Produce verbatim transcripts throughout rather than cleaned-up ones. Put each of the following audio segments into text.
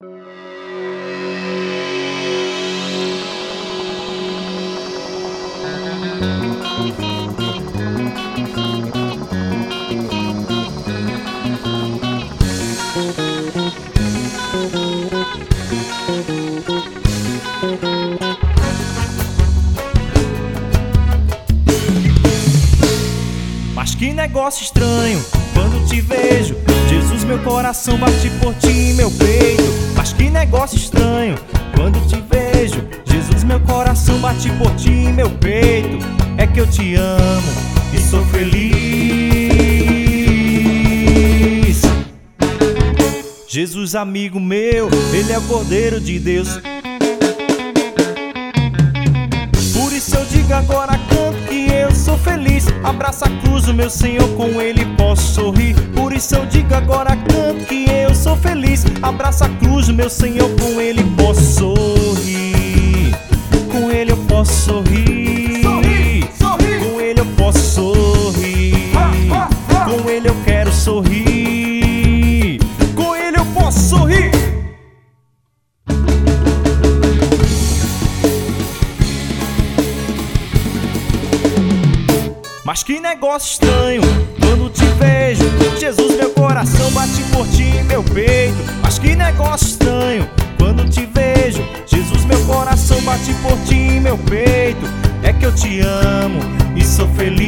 Mas que negócio estranho, quando te vejo, Jesus, meu coração bate por ti em meu peito. Mas que negócio estranho, quando te vejo, Jesus, meu coração bate por ti em meu peito. É que eu te amo e sou feliz. Jesus, amigo meu, Ele é o Cordeiro de Deus. Por isso eu digo agora, canto que eu sou feliz. Abraça a cruz, o meu Senhor, com Ele posso sorrir. Por isso eu digo agora, canto que eu sou feliz. Abraça a cruz, o meu Senhor, com Ele posso sorrir. Com Ele eu posso sorrir. Sorri, sorri. Com Ele eu posso sorrir. Ha, ha, ha. Com Ele eu quero sorrir. Com Ele eu posso sorrir. Mas que negócio estranho, quando te vejo, Jesus, meu coração bate por ti em meu peito. Mas que negócio estranho, quando te vejo, Jesus, meu coração bate por ti em meu peito. É que eu te amo e sou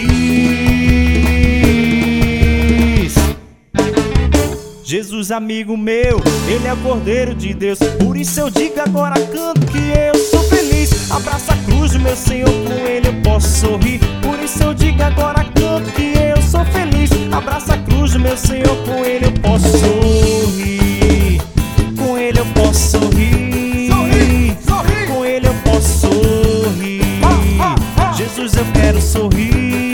feliz. Jesus, amigo meu, Ele é o Cordeiro de Deus. Por isso eu digo agora, canto que eu sou feliz. Abraça a cruz, o meu Senhor, com Ele eu posso sorrir. Por isso eu digo agora, canto que eu sou feliz. Abraça a cruz, o meu Senhor, com Ele eu posso sorrir. Com Ele eu posso sorrir. Sorri, sorri. Com Ele eu posso sorrir. Ha, ha, ha. Jesus, eu quero sorrir.